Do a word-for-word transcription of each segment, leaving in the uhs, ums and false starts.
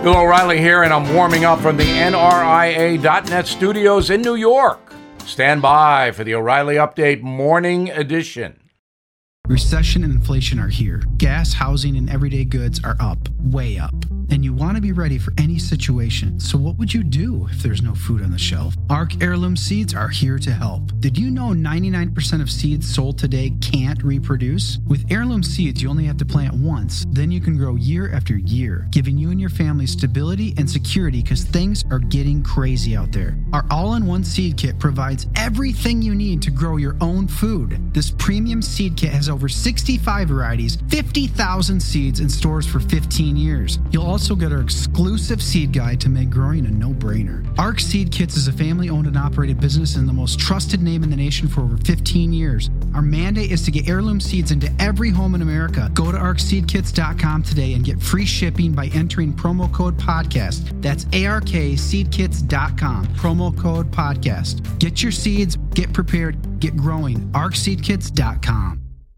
Bill O'Reilly here, and I'm warming up from the N R I A dot net studios in New York. Stand by for the O'Reilly Update Morning Edition. Recession and inflation are here. Gas, housing, and everyday goods are up, way up. And you want to be ready for any situation. So what would you do if there's no food on the shelf? Ark Heirloom Seeds are here to help. Did you know ninety-nine percent of seeds sold today can't reproduce? With Heirloom Seeds, you only have to plant once. Then you can grow year after year, giving you and your family stability and security because things are getting crazy out there. Our all-in-one seed kit provides everything you need to grow your own food. This premium seed kit has over sixty-five varieties, fifty thousand seeds in stores for fifteen years. You'll also get our exclusive seed guide to make growing a no-brainer. Ark Seed Kits is a family-owned and operated business and the most trusted name in the nation for over fifteen years. Our mandate is to get heirloom seeds into every home in America. Go to ark seed kits dot com today and get free shipping by entering promo code podcast. That's A R K seed kits dot com, promo code podcast. Get your seeds, get prepared, get growing. ark seed kits dot com.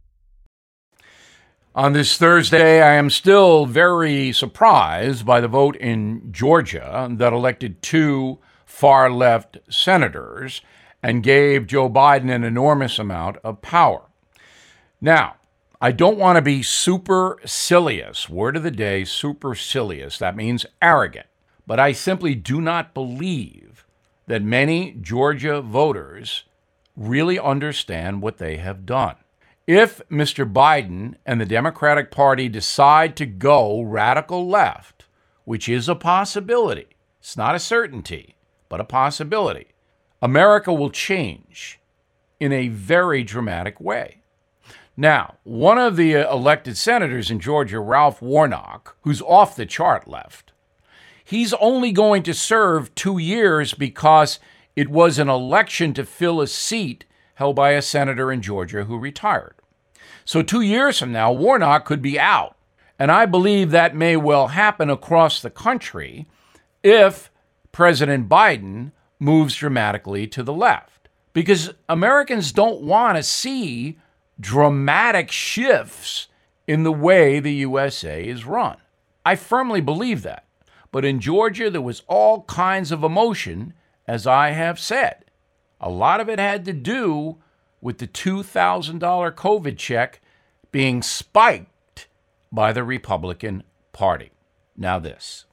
On this Thursday, I am still very surprised by the vote in Georgia that elected two far-left senators and gave Joe Biden an enormous amount of power. Now, I don't want to be supercilious. Word of the day, supercilious. That means arrogant. But I simply do not believe that many Georgia voters really understand what they have done. If Mister Biden and the Democratic Party decide to go radical left, which is a possibility, it's not a certainty, but a possibility, America will change in a very dramatic way. Now, one of the elected senators in Georgia, Ralph Warnock, who's off the chart left, he's only going to serve two years because it was an election to fill a seat held by a senator in Georgia who retired. So two years from now, Warnock could be out. And I believe that may well happen across the country if President Biden moves dramatically to the left. Because Americans don't want to see dramatic shifts in the way the U S A is run. I firmly believe that. But in Georgia, there was all kinds of emotion, as I have said. A lot of it had to do with the two thousand dollars COVID check being spiked by the Republican Party. Now this.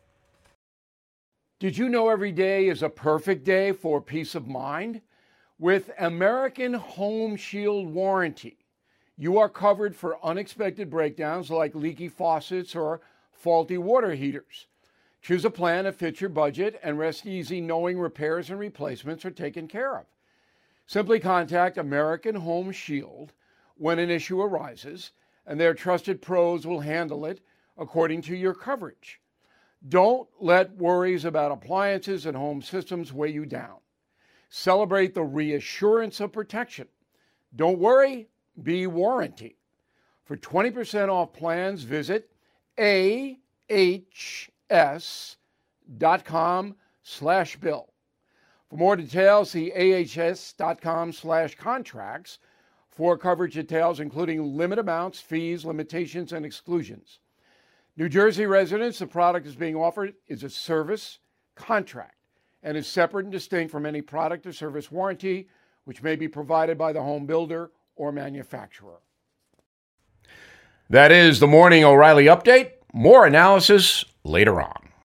Did you know every day is a perfect day for peace of mind? With American Home Shield Warranty, you are covered for unexpected breakdowns like leaky faucets or faulty water heaters. Choose a plan that fits your budget and rest easy knowing repairs and replacements are taken care of. Simply contact American Home Shield when an issue arises, and their trusted pros will handle it according to your coverage. Don't let worries about appliances and home systems weigh you down. Celebrate the reassurance of protection. Don't worry, be warranty. For twenty percent off plans, visit A H S dot com slash bill. For more details, see A H S dot com slash contracts for coverage details, including limit amounts, fees, limitations, and exclusions. New Jersey residents, the product is being offered is a service contract and is separate and distinct from any product or service warranty, which may be provided by the home builder or manufacturer. That is the Morning O'Reilly Update. More analysis later on.